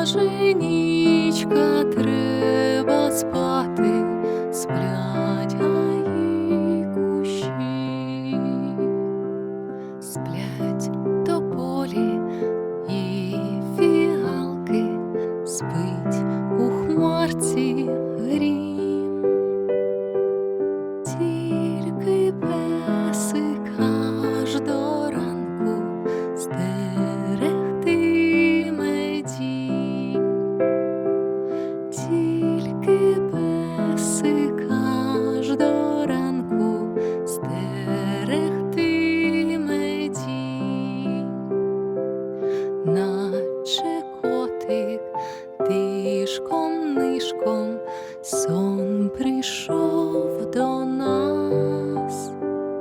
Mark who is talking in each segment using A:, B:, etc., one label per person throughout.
A: Женічка, треба спати, сплять гаї кущі, сплять тополі і фіалки, спить у хмарці грім. Тільки песик аж до ранку стерегтиме дім. Тільки песик аж до ранку стерегтиме дім. Наче котик тишком-нишком сон прийшов до нас.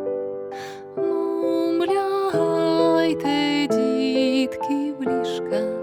A: Ну, лягайте, дітки, в ліжка,